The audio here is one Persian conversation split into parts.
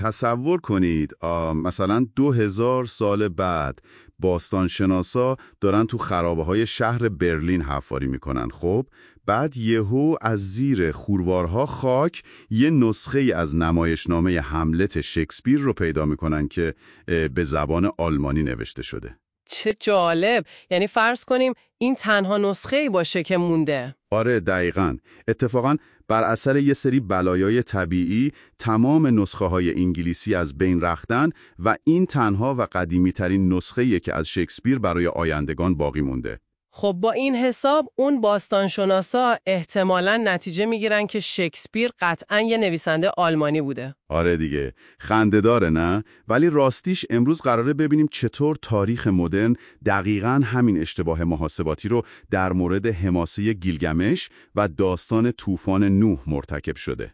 تصور کنید مثلا 2000 سال بعد باستانشناسا دارن تو خرابه‌های شهر برلین حفاری میکنن. خب بعد یهو از زیر خوروارها خاک یه نسخه ای از نمایشنامه هملت شکسپیر رو پیدا میکنن که به زبان آلمانی نوشته شده. چه جالب! یعنی فرض کنیم این تنها نسخه ای باشه که مونده. آره دقیقاً. اتفاقاً بر اثر یه سری بلایای طبیعی تمام نسخه های انگلیسی از بین رفتن و این تنها و قدیمی ترین نسخه‌ایه که از شکسپیر برای آیندگان باقی مونده. خب با این حساب اون باستانشناسا احتمالاً نتیجه میگیرن که شکسپیر قطعاً یه نویسنده آلمانی بوده. آره دیگه، خنده‌داره نه؟ ولی راستیش امروز قراره ببینیم چطور تاریخ مدرن دقیقاً همین اشتباه محاسباتی رو در مورد حماسه گیلگمش و داستان طوفان نوح مرتکب شده.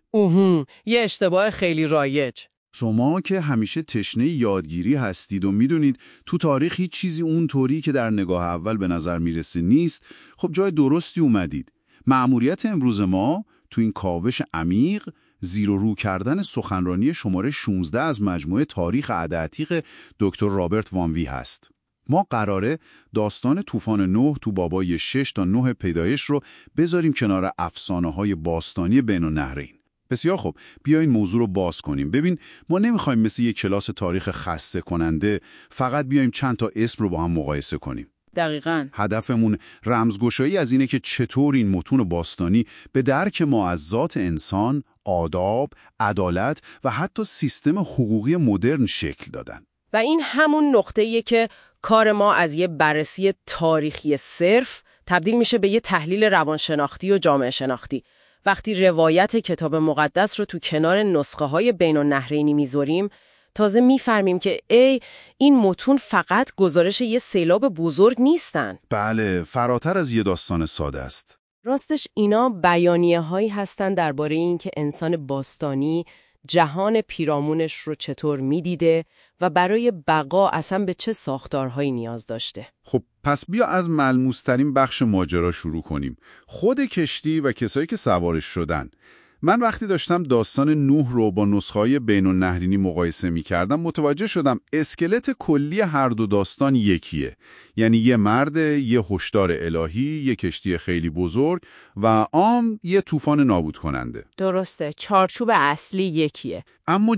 یه اشتباه خیلی رایج. شما که همیشه تشنه یادگیری هستید و میدونید تو تاریخ هیچ چیزی اونطوری که در نگاه اول به نظر میرسه نیست، خب جای درستی اومدید. مأموریت امروز ما تو این کاوش عمیق زیر و رو کردن سخنرانی شماره 16 از مجموعه تاریخ عهد دکتر رابرت وانوی هست. ما قراره داستان طوفان نوح تو بابای 6 تا 9 پیدایش رو بذاریم کنار افسانه‌های باستانی بین النهرین. بسیار خوب، بیاین موضوع رو باز کنیم. ببین، ما نمیخوایم مثل یک کلاس تاریخ خسته کننده فقط بیایم چند تا اسم رو با هم مقایسه کنیم. دقیقاً. هدفمون رمزگشایی از اینه که چطور این متون باستانی به درک ما از ذات انسان، آداب، عدالت و حتی سیستم حقوقی مدرن شکل دادن. و این همون نقطه‌ایه که کار ما از یه بررسی تاریخی صرف تبدیل میشه به یه تحلیل روانشناختی و جامعه شناختی. وقتی روایت کتاب مقدس رو تو کنار نسخه‌های بین النهرینی میذاریم، تازه میفهمیم که این متون فقط گزارش یه سیلاب بزرگ نیستن. بله، فراتر از یه داستان ساده است. راستش اینا بیانیه‌هایی هستن درباره این که انسان باستانی جهان پیرامونش رو چطور میدیده و برای بقا اصلا به چه ساختارهایی نیاز داشته. خب پس بیا از ملموس‌ترین بخش ماجرا شروع کنیم. خود کشتی و کسایی که سوارش شدن. من وقتی داشتم داستان نوح رو با نسخه‌های بین النهرینی مقایسه می‌کردم متوجه شدم اسکلت کلی هر دو داستان یکیه. یعنی یه مرد، یه هشدار الهی، یه کشتی خیلی بزرگ و یه طوفان نابود کننده. درسته، چارچوب اصلی یکیه. اما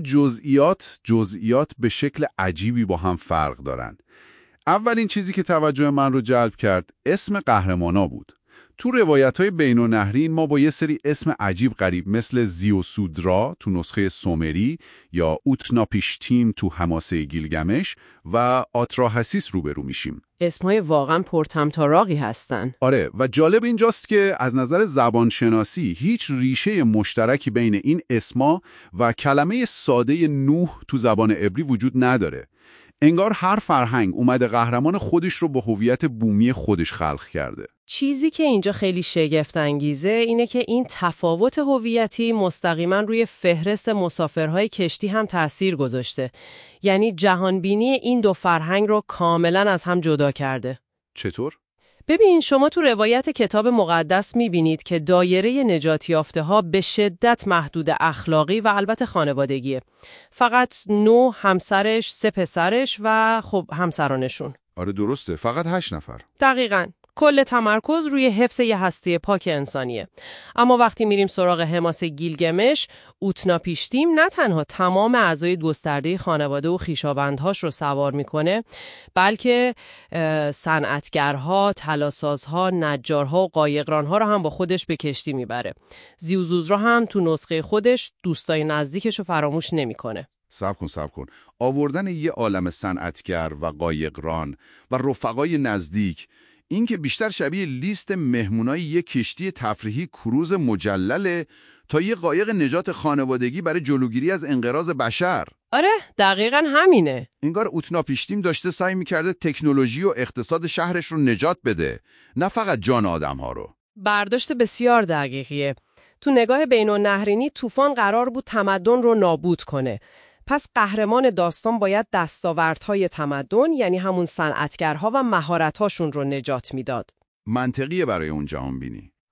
جزئیات به شکل عجیبی با هم فرق دارن. اولین چیزی که توجه من رو جلب کرد اسم قهرمانا بود. تو روایت‌های بین النهرین ما با یه سری اسم عجیب غریب مثل زیوسودرا تو نسخه سومری یا اوتناپیشتیم تو حماسه گیلگمش و آتراحسیس روبرو میشیم. اسمهای واقعا پرطمطراقی هستن. آره، و جالب اینجاست که از نظر زبانشناسی هیچ ریشه مشترکی بین این اسما و کلمه ساده نوح تو زبان عبری وجود نداره. انگار هر فرهنگ اومده قهرمان خودش رو با هویت بومی خودش خلق کرده. چیزی که اینجا خیلی شگفت انگیزه اینه که این تفاوت هویتی مستقیما روی فهرست مسافرهای کشتی هم تأثیر گذاشته. یعنی جهانبینی این دو فرهنگ رو کاملا از هم جدا کرده. چطور؟ ببین، شما تو روایت کتاب مقدس میبینید که دایره نجات یافته‌ها به شدت محدود اخلاقی و البته خانوادگیه. فقط نوح، همسرش، 3 پسرش و خب همسرانشون. آره درسته، فقط 8 نفر. دقیقاً. کل تمرکز روی حفظ یه هستی پاک انسانیه. اما وقتی میریم سراغ حماسه گیلگمش، اوتناپیشتیم نه تنها تمام اعضای گسترده خانواده و خویشاوندهاش رو سوار میکنه، بلکه صنعتگرها، طلاسازها، نجارها و قایقرانها رو هم با خودش به کشتی میبره. زیوزوزرا هم تو نسخه خودش دوستای نزدیکش رو فراموش نمیکنه. صبر کن. آوردن یه عالم صنعتگر و قایقران و رفقای نزدیک، این که بیشتر شبیه لیست مهمونای یک کشتی تفریحی کروز مجلله تا یه قایق نجات خانوادگی برای جلوگیری از انقراض بشر. آره، دقیقاً همینه. انگار اوتناپیشتیم داشته سعی می‌کرده تکنولوژی و اقتصاد شهرش رو نجات بده، نه فقط جان آدم‌ها رو. برداشت بسیار دقیقیه. تو نگاه بین النهرینی طوفان قرار بود تمدن رو نابود کنه. پس قهرمان داستان باید دستاوردهای تمدن، یعنی همون صنعتگرها و مهارت‌هاشون رو نجات میداد. منطقیه برای اون جهان بینی.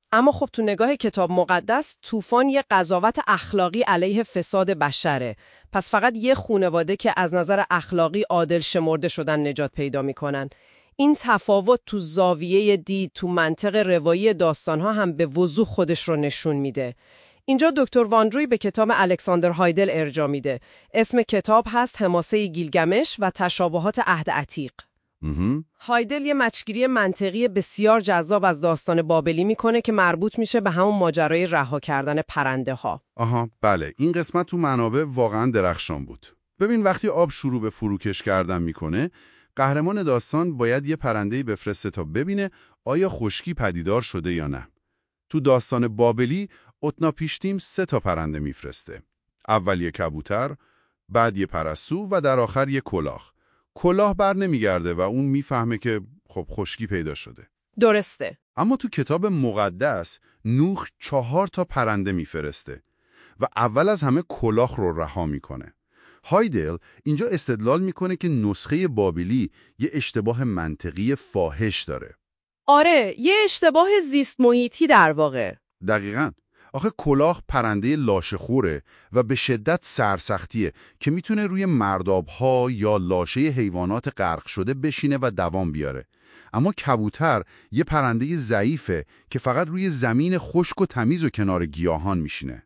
اما خب تو نگاه کتاب مقدس طوفان یه قضاوت اخلاقی علیه فساد بشره. پس فقط یه خانواده که از نظر اخلاقی عادل شمرده شدن نجات پیدا میکنن. این تفاوت تو زاویه دید، تو منطق روایی داستانها هم به وضوح خودش رو نشون میده. اینجا دکتر واندروی به کتاب الکساندر هایدل ارجاع میده. اسم کتاب هست حماسه گیلگمش و تشابهات عهد عتیق. هایدل یه مچگیری منطقی بسیار جذاب از داستان بابلی میکنه که مربوط میشه به همون ماجرای رها کردن پرنده ها. آها بله، این قسمت تو منابع واقعا درخشان بود. ببین وقتی آب شروع به فروکش کردن میکنه، قهرمان داستان باید یه پرنده‌ای بفرسته تا ببینه آیا خشکی پدیدار شده یا نه. تو داستان بابلی اتناپیشتیم 3 پرنده میفرسته. اول یه کبوتر، بعد یه پرستو و در آخر یه کلاه. کلاه بر نمیگرده و اون میفهمه که خب خشکی پیدا شده. درسته. اما تو کتاب مقدس نوح 4 پرنده میفرسته و اول از همه کلاه رو رها میکنه. هایدل اینجا استدلال میکنه که نسخه بابلی یه اشتباه منطقی فاحش داره. آره، یه اشتباه زیست محیطی در واقع. دقیقاً. آخه کلاه پرنده لاشه‌خوره و به شدت سرسختیه که میتونه روی مرداب‌ها یا لاشه حیوانات غرق شده بشینه و دوام بیاره. اما کبوتر یه پرنده ضعیفه که فقط روی زمین خشک و تمیز و کنار گیاهان میشینه.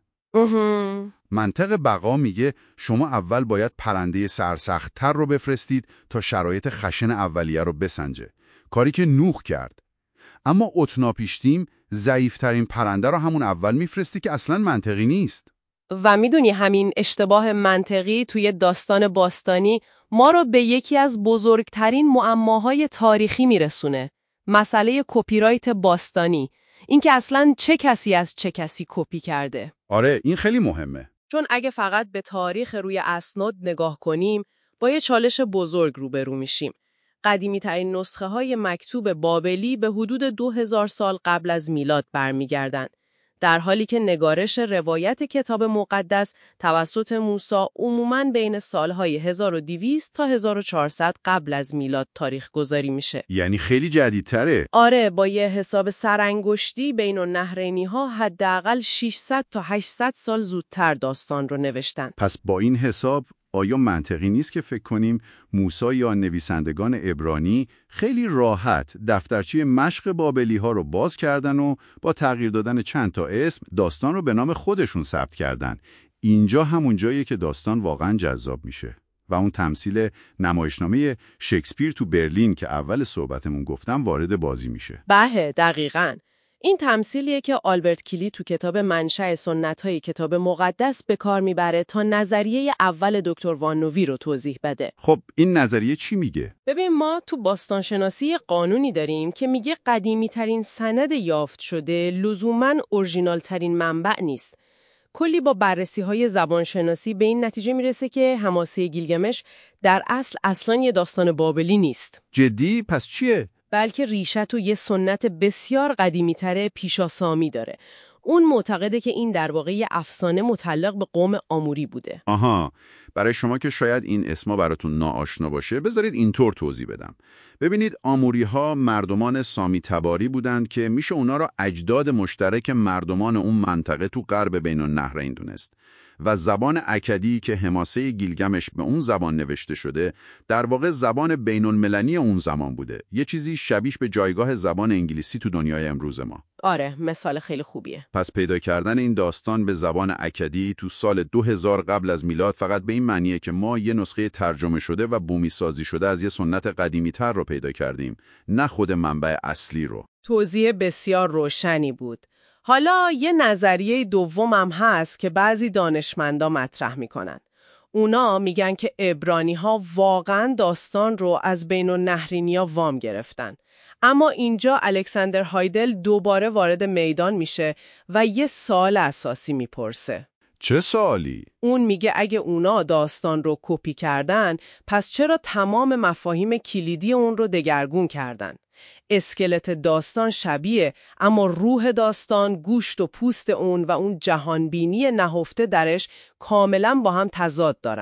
منطق بقا میگه شما اول باید پرنده سرسخت‌تر رو بفرستید تا شرایط خشن اولیه رو بسنجه. کاری که نوح کرد. اما اتناپیشتیم ضعیف‌ترین پرنده رو همون اول میفرستی که اصلاً منطقی نیست. و میدونی همین اشتباه منطقی توی داستان باستانی ما رو به یکی از بزرگترین معماهای تاریخی میرسونه. مسئله کپی رایت باستانی. اینکه اصلاً چه کسی از چه کسی کپی کرده. آره، این خیلی مهمه. چون اگه فقط به تاریخ روی اسناد نگاه کنیم، با یه چالش بزرگ روبرو میشیم. قدیمی‌ترین نسخه‌های مکتوب بابلی به حدود 2000 سال قبل از میلاد برمیگردن، در حالی که نگارش روایت کتاب مقدس توسط موسی عموماً بین سالهای 1200 تا 1400 قبل از میلاد تاریخ گذاری میشه. یعنی خیلی جدیدتره. آره، با یه حساب سرانگشتی بین النهرینی‌ها حداقل 600 تا 800 سال زودتر داستان رو نوشتن. پس با این حساب آیا منطقی نیست که فکر کنیم موسی یا نویسندگان عبرانی خیلی راحت دفترچه مشق بابلی ها رو باز کردن و با تغییر دادن چند تا اسم داستان رو به نام خودشون ثبت کردن؟ اینجا همون جاییه که داستان واقعا جذاب میشه و اون تمثیل نمایشنامه شکسپیر تو برلین که اول صحبتمون گفتم وارد بازی میشه. بله، دقیقاً. این تمثیلیه که آلبرت کلی تو کتاب منشأ سنت‌های کتاب مقدس به کار میبره تا نظریه اول دکتر وانوی رو توضیح بده. خب این نظریه چی میگه؟ ببین، ما تو باستانشناسی قانونی داریم که میگه قدیمی‌ترین سند یافت شده لزوماً اورژینال‌ترین منبع نیست. کلی با بررسی‌های زبانشناسی به این نتیجه میرسه که حماسه گیلگمش در اصلاً یه داستان بابلی نیست. جدی؟ پس چیه؟ بلکه ریشه تو یه سنت بسیار قدیمی‌تر پیشاسامی داره. اون معتقده که این در واقع یه افسانه متعلق به قوم آموری بوده. آها، برای شما که شاید این اسما براتون ناآشنا باشه، بذارید اینطور توضیح بدم. ببینید، آموری‌ها مردمان سامی تباری بودند که میشه اونا را اجداد مشترک مردمان اون منطقه تو غرب بین النهرین دونست. و زبان اکدی که حماسه گیلگمش به اون زبان نوشته شده، در واقع زبان بین المللی اون زمان بوده. یه چیزی شبیه به جایگاه زبان انگلیسی تو دنیای امروز ما. آره، مثال خیلی خوبیه. پس پیدا کردن این داستان به زبان اکدی تو سال 2000 قبل از میلاد فقط به این معنیه که ما یه نسخه ترجمه شده و بومی سازی شده از یه سنت قدیمی تر رو پیدا کردیم، نه خود منبع اصلی رو. توضیح بسیار روشنی بود. حالا یه نظریه دومم هست که بعضی دانشمندا مطرح میکنن. اونا میگن که عبرانی‌ها واقعاً داستان رو از بین النهرینیا وام گرفتن. اما اینجا الکساندر هایدل دوباره وارد میدان میشه و یه سوال اساسی میپرسه. چه سوالی؟ اون میگه اگه اونا داستان رو کپی کردن، پس چرا تمام مفاهیم کلیدی اون رو دگرگون کردن؟ اسکلت داستان شبیه، اما روح داستان، گوشت و پوست اون و اون جهانبینی نهفته درش کاملا با هم تضاد دارن.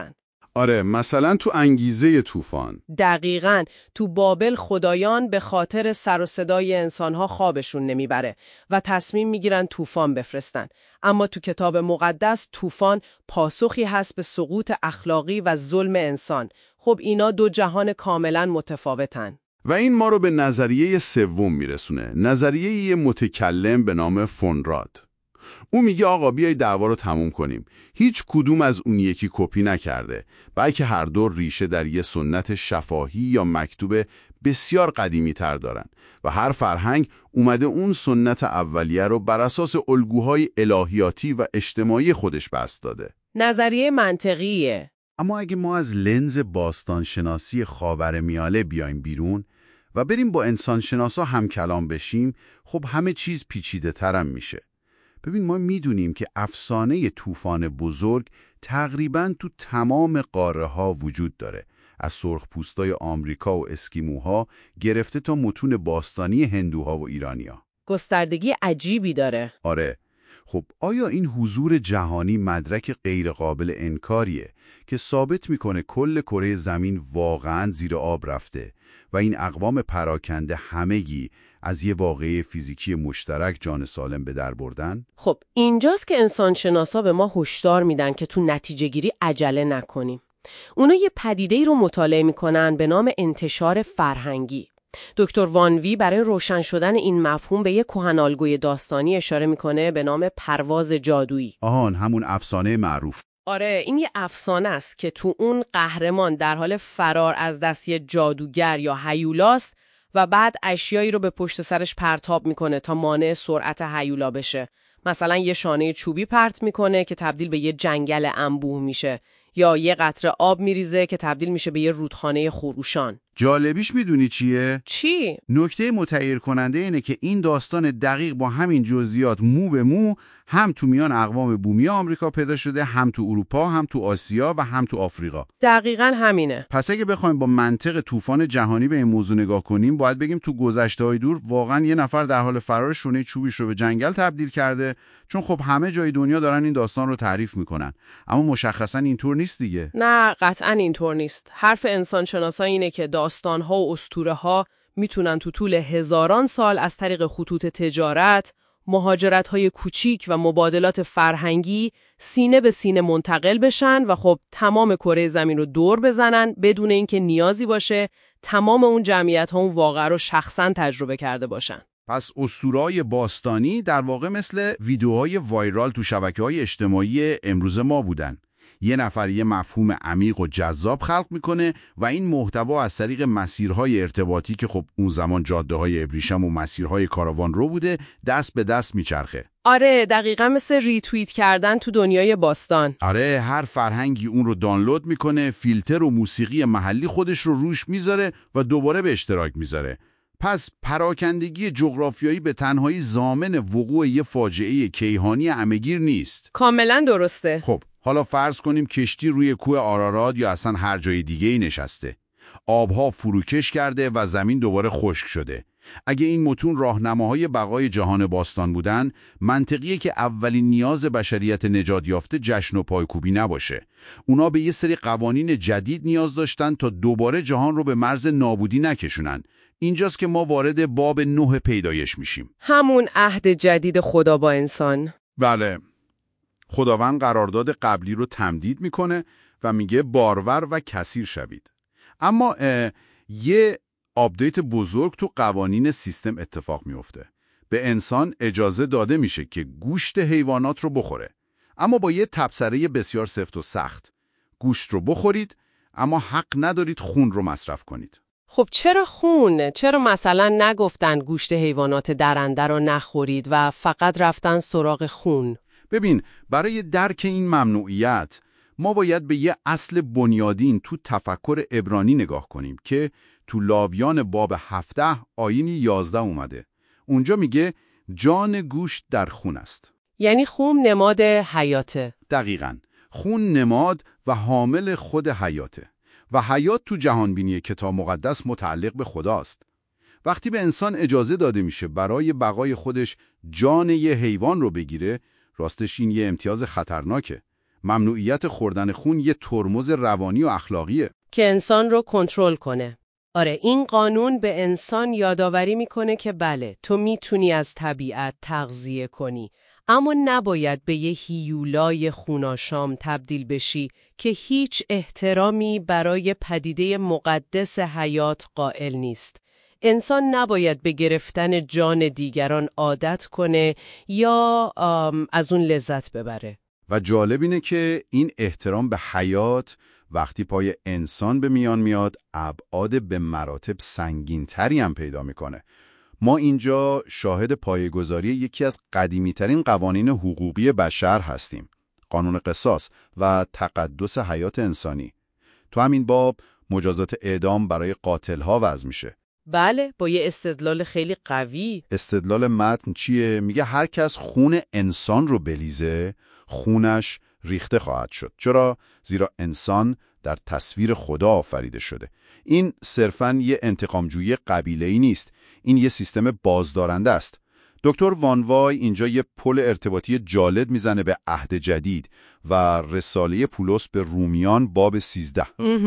آره، مثلا تو انگیزه طوفان. دقیقاً. تو بابل خدایان به خاطر سر و صدای انسانها خوابشون نمیبره و تصمیم میگیرن طوفان بفرستن. اما تو کتاب مقدس طوفان پاسخی هست به سقوط اخلاقی و ظلم انسان. خب اینا دو جهان کاملاً متفاوتن. و این ما رو به نظریه سوم میرسونه، نظریه یه متکلم به نام فونراد. او میگه آقا بیای دعوا رو تموم کنیم. هیچ کدوم از اون یکی کپی نکرده، بلکه هر دو ریشه در یه سنت شفاهی یا مکتوب بسیار قدیمی تر دارن و هر فرهنگ اومده اون سنت اولیه رو بر اساس الگوهای الهیاتی و اجتماعی خودش بست داده. نظریه منطقیه. اما اگه ما از لنز باستانشناسی خاورمیانه بیایم بیرون و بریم با انسانشناسا هم کلام بشیم، خب همه چیز پیچیده ترم میشه. ببین، ما میدونیم که افسانه طوفان بزرگ تقریباً تو تمام قاره‌ها وجود داره، از سرخپوستای آمریکا و اسکیموها گرفته تا متون باستانی هندوها و ایرانیا. گستردگی عجیبی داره. آره. خب آیا این حضور جهانی مدرک غیرقابل انکاریه که ثابت میکنه کل کره زمین واقعاً زیر آب رفته و این اقوام پراکنده همگی از یه واقعه فیزیکی مشترک جان سالم به در بردن؟ خب اینجاست که انسانشناسا به ما هشدار میدن که تو نتیجه گیری عجله نکنیم. اونا یه پدیده‌ای رو مطالعه میکنن به نام انتشار فرهنگی. دکتر وانوی برای روشن شدن این مفهوم به یک کهن‌الگوی داستانی اشاره میکنه به نام پرواز جادویی. آهان، همون افسانه معروف. آره، این یه افسانه است که تو اون قهرمان در حال فرار از دست یه جادوگر یا هیولاست و بعد اشیایی رو به پشت سرش پرتاب میکنه تا مانع سرعت هیولا بشه. مثلا یه شانه چوبی پرت میکنه که تبدیل به یه جنگل انبوه میشه، یا یه قطره آب میریزه که تبدیل میشه به یه رودخانه خروشان. جالبیش میدونی چیه؟ چی؟ نکته متغیر کننده اینه که این داستان دقیق با همین جزئیات مو به مو هم تو میان اقوام بومی آمریکا پیدا شده، هم تو اروپا، هم تو آسیا و هم تو آفریقا. دقیقاً همینه. پس اگه بخوایم با منطق طوفان جهانی به این موضوع نگاه کنیم، باید بگیم تو گذشته‌های دور واقعاً یه نفر در حال فرار شونه چوبیش رو به جنگل تبدیل کرده، چون خب همه جای دنیا دارن این داستان رو تعریف میکنن. اما مشخصاً اینطور نیست دیگه. نه، قطعاً اینطور نیست. حرف انسانشناسا اینه که داستان‌ها و اسطوره‌ها میتونن تو طول هزاران سال از طریق خطوط تجارت، مهاجرت‌های کوچیک و مبادلات فرهنگی سینه به سینه منتقل بشن و خب تمام کره زمین رو دور بزنن بدون اینکه نیازی باشه تمام اون جمعیت‌ها اون واقعه رو شخصاً تجربه کرده باشن. پس اسطوره‌های باستانی در واقع مثل ویدیوهای وایرال تو شبکه‌های اجتماعی امروز ما بودن. یه نفر یه مفهوم عمیق و جذاب خلق میکنه و این محتوا از طریق مسیرهای ارتباطی که خب اون زمان جاده‌های ابریشم و مسیرهای کاروان رو بوده دست به دست میچرخه. آره، دقیقاً مثل ریتوییت کردن تو دنیای باستان. آره، هر فرهنگی اون رو دانلود میکنه، فیلتر و موسیقی محلی خودش رو روش میذاره و دوباره به اشتراک میذاره. پس پراکندگی جغرافیایی به تنهایی ضامن وقوع یه فاجعه کیهانی همه‌گیر نیست. کاملاً درسته. خب حالا فرض کنیم کشتی روی کوه آرارات یا اصلا هر جای دیگه‌ای نشسته. آبها فروکش کرده و زمین دوباره خشک شده. اگه این متون راهنماهای بقای جهان باستان بودن، منطقیه که اولین نیاز بشریت نجات یافته جشن و پایکوبی نباشه. اونا به یه سری قوانین جدید نیاز داشتن تا دوباره جهان رو به مرز نابودی نکشونن. اینجاست که ما وارد باب 9 پیدایش میشیم. همون عهد جدید خدا با انسان. بله. خداوند قرارداد قبلی رو تمدید میکنه و میگه بارور و کثیر شوید. اما یه آپدیت بزرگ تو قوانین سیستم اتفاق میفته. به انسان اجازه داده میشه که گوشت حیوانات رو بخوره، اما با یه تبصره بسیار سفت و سخت. گوشت رو بخورید، اما حق ندارید خون رو مصرف کنید. خب چرا خون؟ چرا مثلا نگفتن گوشت حیوانات درنده رو نخورید و فقط رفتن سراغ خون؟ ببین، برای درک این ممنوعیت ما باید به یه اصل بنیادین تو تفکر عبرانی نگاه کنیم که تو لاویان باب 17 آیین 11 اومده. اونجا میگه جان گوشت در خون است. یعنی خون نماد حیاته. دقیقاً. خون نماد و حامل خود حیاته و حیات تو جهانبینی کتاب مقدس متعلق به خداست. وقتی به انسان اجازه داده میشه برای بقای خودش جان یه حیوان رو بگیره، راستش این یه امتیاز خطرناکه. ممنوعیت خوردن خون یه ترمز روانی و اخلاقیه. که انسان رو کنترل کنه. آره، این قانون به انسان یادآوری میکنه که بله، تو میتونی از طبیعت تغذیه کنی، اما نباید به یه هیولای خوناشام تبدیل بشی که هیچ احترامی برای پدیده مقدس حیات قائل نیست. انسان نباید به گرفتن جان دیگران عادت کنه یا از اون لذت ببره. و جالب اینه که این احترام به حیات وقتی پای انسان به میان میاد ابعاد به مراتب سنگین‌تری هم پیدا میکنه. ما اینجا شاهد پایه‌گذاری یکی از قدیمی‌ترین قوانین حقوقی بشر هستیم، قانون قصاص و تقدس حیات انسانی. تو همین باب مجازات اعدام برای قاتل‌ها وضع میشه. بله، با یه استدلال خیلی قوی. استدلال متن چیه؟ میگه هر کس خون انسان رو بلیزه، خونش ریخته خواهد شد. چرا؟ زیرا انسان در تصویر خدا آفریده شده. این صرفاً یه انتقامجویی قبیله‌ای نیست. این یه سیستم بازدارنده است. دکتر وان وای اینجا یه پل ارتباطی جالب میزنه به عهد جدید و رساله پولس به رومیان باب 13.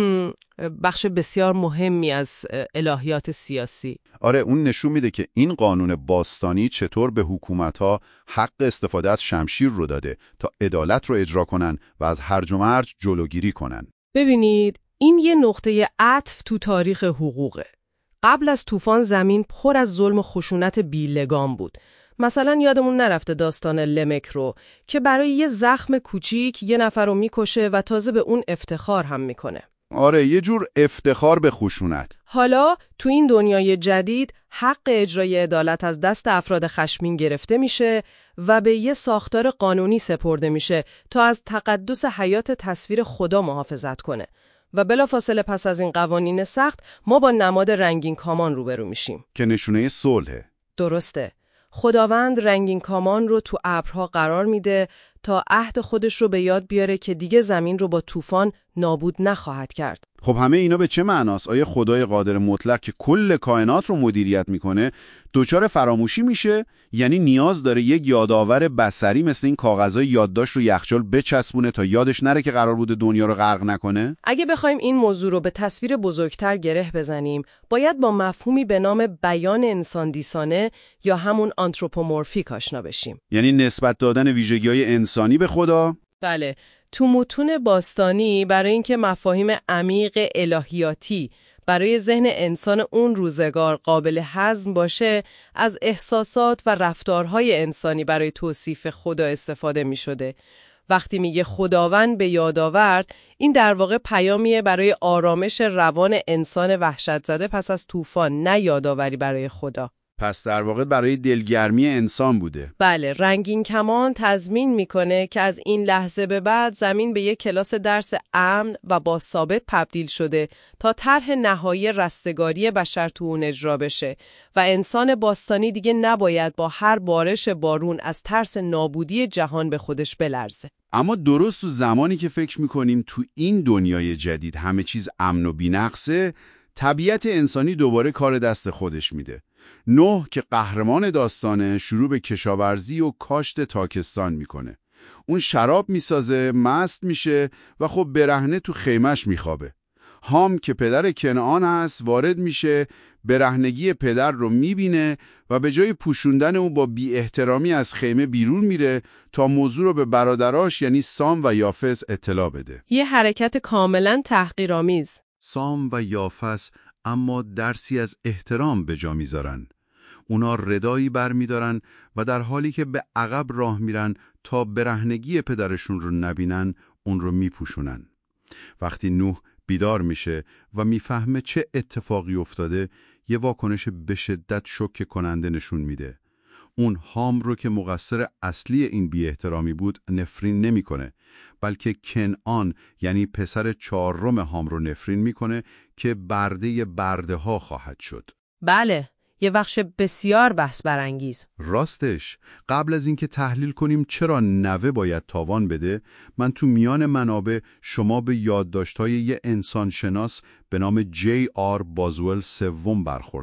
بخش بسیار مهمی از الهیات سیاسی. آره، اون نشون میده که این قانون باستانی چطور به حکومت‌ها حق استفاده از شمشیر رو داده تا عدالت رو اجرا کنن و از هرج و مرج جلوگیری کنن. ببینید، این یه نقطه عطف تو تاریخ حقوقه. قبل از طوفان زمین پر از ظلم و خشونت بی‌لگام بود. مثلا یادمون نرفته داستان لمک رو که برای یه زخم کوچیک یه نفر رو میکشه و تازه به اون افتخار هم میکنه. آره، یه جور افتخار به خشونت. حالا تو این دنیای جدید حق اجرای عدالت از دست افراد خشمین گرفته میشه و به یه ساختار قانونی سپرده میشه تا از تقدس حیات تصویر خدا محافظت کنه. و بلافاصله پس از این قوانین سخت ما با نماد رنگین کامان روبرو میشیم که نشونه صلحه. درسته. خداوند رنگین کامان رو تو ابرها قرار میده تا عهد خودش رو به یاد بیاره که دیگه زمین رو با طوفان نابود نخواهد کرد. خب همه اینا به چه معناست؟ آیا خدای قادر مطلق که کل کائنات رو مدیریت میکنه دچار فراموشی میشه؟ یعنی نیاز داره یک یادآور بصری مثل این کاغذهای یادداشت رو یخچال بچسبونه تا یادش نره که قرار بوده دنیا رو غرق نکنه؟ اگه بخوایم این موضوع رو به تصویر بزرگتر گره بزنیم، باید با مفهومی به نام بیان انسان دیسانه یا همون آنتروپومورفیک آشنا بشیم. یعنی نسبت دادن ویژگی‌های انسانی به خدا؟ بله. تو متون باستانی برای اینکه مفاهیم عمیق الهیاتی برای ذهن انسان اون روزگار قابل هضم باشه، از احساسات و رفتارهای انسانی برای توصیف خدا استفاده می شده. وقتی میگه خداوند به یاد آورد، این در واقع پیامیه برای آرامش روان انسان وحشت زده پس از طوفان، نه یادآوری برای خدا. پس در واقع برای دلگرمی انسان بوده. بله، رنگین کمان تضمین میکنه که از این لحظه به بعد زمین به یک کلاس درس امن و با ثابت تبدیل شده تا طرح نهایی رستگاری بشر تو اون اجرا بشه و انسان باستانی دیگه نباید با هر بارش بارون از ترس نابودی جهان به خودش بلرزه. اما درست تو زمانی که فکر میکنیم تو این دنیای جدید همه چیز امن و بی‌نقصه، طبیعت انسانی دوباره کار دست خودش میده. نوح که قهرمان داستانه شروع به کشاورزی و کاشت تاکستان میکنه. اون شراب میسازه، مست میشه و خب برهنه تو خیمش میخوابه. هام که پدر کنعان هست وارد میشه، برهنگی پدر رو میبینه و به جای پوشوندن اون با بی احترامی از خیمه بیرون میره تا موضوع رو به برادراش یعنی سام و یافس اطلاع بده. یه حرکت کاملا تحقیرآمیز. سام و یافس اما درسی از احترام به جا میذارن. اونا ردایی بر میدارن و در حالی که به عقب راه میرن تا برهنگی پدرشون رو نبینن، اون رو میپوشونن. وقتی نوح بیدار میشه و میفهمه چه اتفاقی افتاده، یه واکنش به شدت شوکه کننده نشون میده. اون هام رو که مقصر اصلی این بی احترامی بود نفرین نمیکنه، بلکه کنعان یعنی پسر چهارم هام رو نفرین میکنه که برده ها خواهد شد. بله، یه بخش بسیار بحث برانگیز. راستش، قبل از اینکه تحلیل کنیم چرا نوه باید تاوان بده، من تو میان منابع شما به یادداشت‌های یه انسانشناس به نام J.R. بازوئل سوم برخوردم.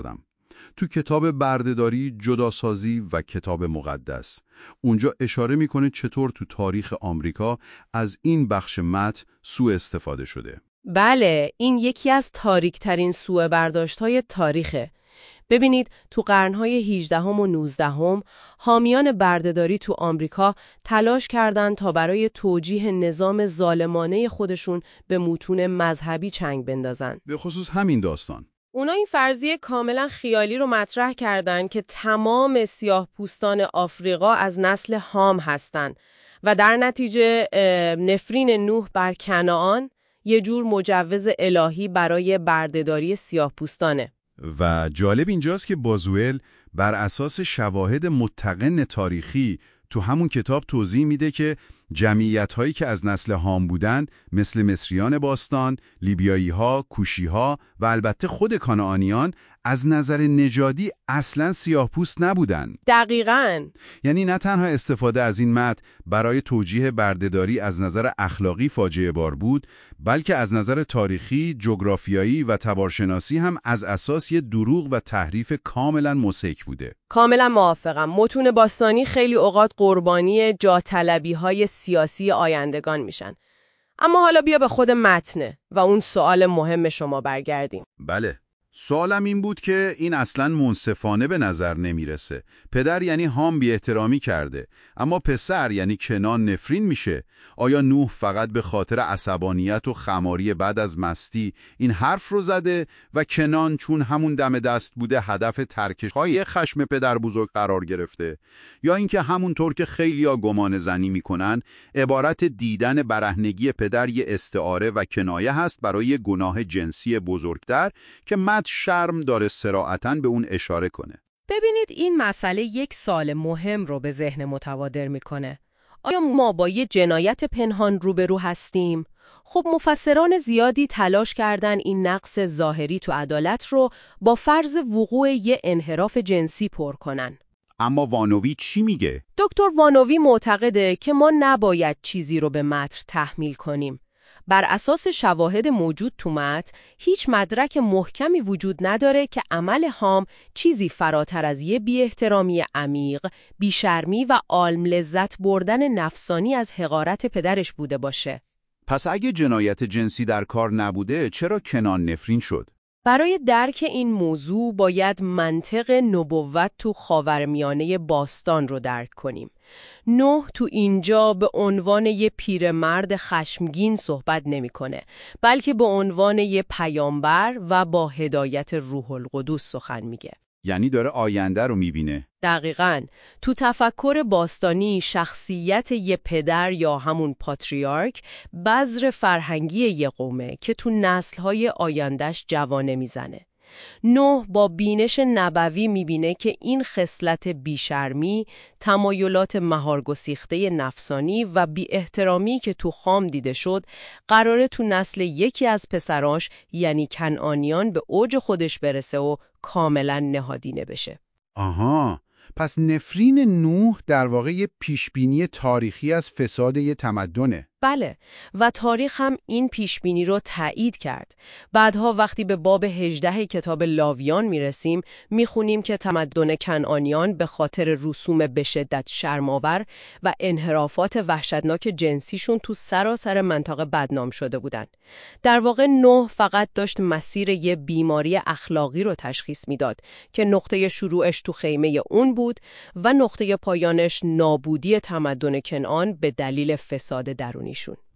تو کتاب بردهداری، جداسازی و کتاب مقدس. اونجا اشاره میکنه چطور تو تاریخ آمریکا از این بخش متن سوء استفاده شده. بله، این یکی از تاریک‌ترین سوء برداشت‌های تاریخه. ببینید تو قرن‌های 18 و 19 حامیان بردهداری تو آمریکا تلاش کردند تا برای توجیه نظام ظالمانه خودشون به متون مذهبی چنگ بندازن. به خصوص همین داستان. اونا این فرضیه کاملا خیالی رو مطرح کردن که تمام سیاه‌پوستان آفریقا از نسل هام هستن و در نتیجه نفرین نوح بر کنعان یه جور مجوز الهی برای بردهداری سیاه‌پوستانه. و جالب اینجاست که بازوئل بر اساس شواهد متقن تاریخی تو همون کتاب توضیح میده که جمعیت‌هایی که از نسل هام بودن مثل مصریان باستان، لیبیایی‌ها، کوشی‌ها و البته خود کانعانیان از نظر نژادی اصلاً سیاه‌پوست نبودن. دقیقاً. یعنی نه تنها استفاده از این متن برای توجیه بردهداری از نظر اخلاقی فاجعه بار بود، بلکه از نظر تاریخی، جغرافیایی و تبارشناسی هم از اساس یه دروغ و تحریف کاملاً مسیک بوده. کاملا موافقم. متون باستانی خیلی اوقات قربانی جاطلبی‌های سیاسی آیندگان میشن. اما حالا بیا به خود متن و اون سوال مهم شما برگردیم. بله. سوالم این بود که این اصلاً منصفانه به نظر نمیرسه. پدر یعنی هام بی احترامی کرده، اما پسر یعنی کنعان نفرین میشه. آیا نوح فقط به خاطر عصبانیت و خماری بعد از مستی این حرف رو زده و کنعان چون همون دم دست بوده هدف ترکش‌های خشم پدر بزرگ قرار گرفته؟ یا اینکه همونطور که خیلیا گمان زنی میکنن عبارت دیدن برهنگی پدر یه استعاره و کنایه هست برای گناه جنسی بزرگتر که شرم داره صراحتاً به اون اشاره کنه؟ ببینید این مسئله یک سوال مهم رو به ذهن متبادر میکنه. آیا ما با یه جنایت پنهان روبرو هستیم؟ خب مفسران زیادی تلاش کردن این نقص ظاهری تو عدالت رو با فرض وقوع یه انحراف جنسی پر کنن. اما وانوی چی میگه؟ دکتر وانوی معتقده که ما نباید چیزی رو به متن تحمیل کنیم. بر اساس شواهد موجود تو متن هیچ مدرک محکمی وجود نداره که عمل هام چیزی فراتر از یه بی‌احترامی عمیق، بیشرمی و عالم لذت بردن نفسانی از حقارت پدرش بوده باشه. پس اگه جنایت جنسی در کار نبوده چرا کنعان نفرین شد؟ برای درک این موضوع باید منطق نبوت تو خاورمیانه باستان رو درک کنیم. نوح تو اینجا به عنوان یه پیرمرد خشمگین صحبت نمی‌کنه، بلکه به عنوان یه پیامبر و با هدایت روح القدس سخن میگه. یعنی داره آینده رو میبینه. دقیقاً. تو تفکر باستانی شخصیت یه پدر یا همون پاتریارک بذر فرهنگی یه قومه که تو نسل‌های آیندهش جوانه میزنه. نوح با بینش نبوی میبینه که این خصلت بیشرمی، تمایلات مهارگسیخته نفسانی و بی احترامی که تو خام دیده شد، قراره تو نسل یکی از پسراش یعنی کنعانیان به اوج خودش برسه و کاملا نهادینه بشه. آها، پس نفرین نوح در واقع یه پیشبینی تاریخی از فساد یه تمدنه. بله، و تاریخ هم این پیشبینی رو تایید کرد. بعدها وقتی به باب 18 کتاب لاویان میرسیم، میخونیم که تمدن کنعانیان به خاطر رسوم به شدت شرم‌آور و انحرافات وحشتناک جنسیشون تو سراسر منطقه بدنام شده بودن. در واقع نوح فقط داشت مسیر یه بیماری اخلاقی رو تشخیص میداد که نقطه شروعش تو خیمه اون بود و نقطه پایانش نابودی تمدن کنعان به دلیل فساد درونی.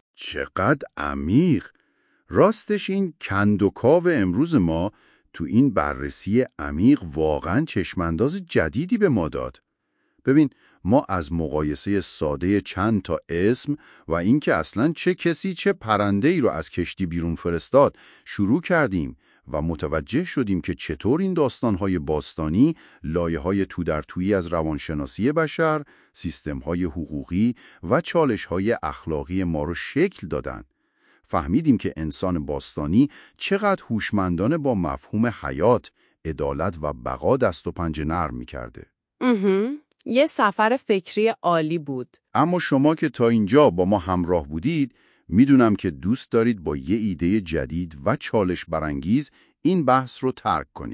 چقدر عمیق. راستش این کندوکاو امروز ما تو این بررسی عمیق واقعا چشمانداز جدیدی به ما داد. ببین، ما از مقایسه ساده چند تا اسم و اینکه اصلاً چه کسی چه پرنده‌ای رو از کشتی بیرون فرستاد شروع کردیم و متوجه شدیم که چطور این داستان‌های باستانی لایه‌های تو در تویی از روانشناسی بشر، سیستم‌های حقوقی و چالش‌های اخلاقی ما رو شکل دادن. فهمیدیم که انسان باستانی چقدر هوشمندانه با مفهوم حیات، عدالت و بقا دست و پنجه نرم می‌کرده. یه سفر فکری عالی بود. اما شما که تا اینجا با ما همراه بودید، میدونم که دوست دارید با یه ایده جدید و چالش برانگیز این بحث رو ترک کنید.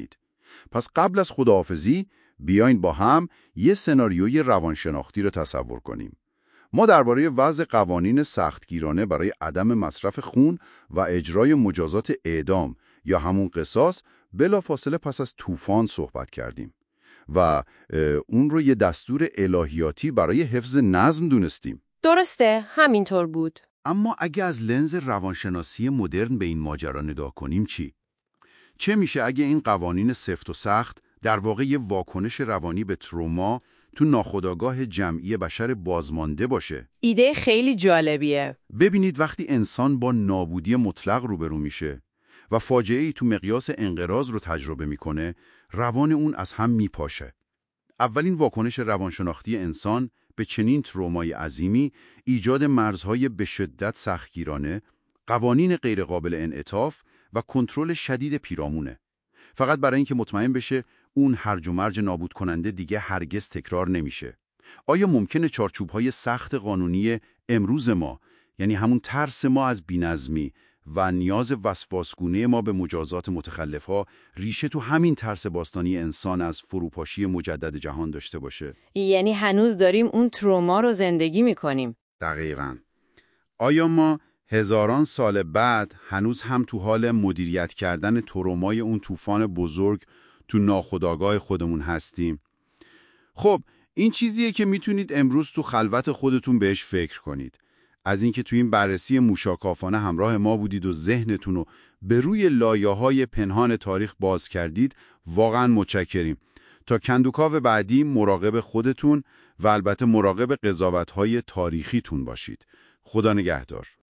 پس قبل از خداحافظی بیاین با هم یه سناریوی روانشناختی رو تصور کنیم. ما درباره وضع قوانین سختگیرانه برای عدم مصرف خون و اجرای مجازات اعدام یا همون قصاص بلافاصله پس از طوفان صحبت کردیم و اون رو یه دستور الهیاتی برای حفظ نظم دونستیم. درسته، همینطور بود. اما اگه از لنز روانشناسی مدرن به این ماجرا نگاه کنیم چه میشه اگه این قوانین سفت و سخت در واقع یه واکنش روانی به تروما تو ناخودآگاه جمعی بشر بازمانده باشه؟ ایده خیلی جالبیه. ببینید وقتی انسان با نابودی مطلق روبرو میشه و فاجعه‌ای تو مقیاس انقراض رو تجربه میکنه، روان اون از هم میپاشه. اولین واکنش روانشناختی انسان به چنین ترومای عظیمی ایجاد مرزهای به شدت سختگیرانه، قوانین غیرقابل انعطاف و کنترل شدید پیرامونه. فقط برای اینکه مطمئن بشه اون هرج و مرج نابود کننده دیگه هرگز تکرار نمیشه. آیا ممکنه چارچوب‌های سخت قانونی امروز ما، یعنی همون ترس ما از بی‌نظمی و نیاز وسواسگونه ما به مجازات متخلف‌ها، ریشه تو همین ترس باستانی انسان از فروپاشی مجدد جهان داشته باشه؟ یعنی هنوز داریم اون تروما رو زندگی می‌کنیم. دقیقاً. آیا ما هزاران سال بعد هنوز هم تو حال مدیریت کردن ترومای اون طوفان بزرگ تو ناخودآگاه خودمون هستیم؟ خب این چیزیه که میتونید امروز تو خلوت خودتون بهش فکر کنید. از اینکه تو این بررسی موشاکافانه همراه ما بودید و ذهنتون رو به روی لایه‌های پنهان تاریخ باز کردید، واقعاً متشکریم. تا کندوکاو بعدی مراقب خودتون و البته مراقب قضاوت‌های تاریخیتون باشید. خدا نگهدار.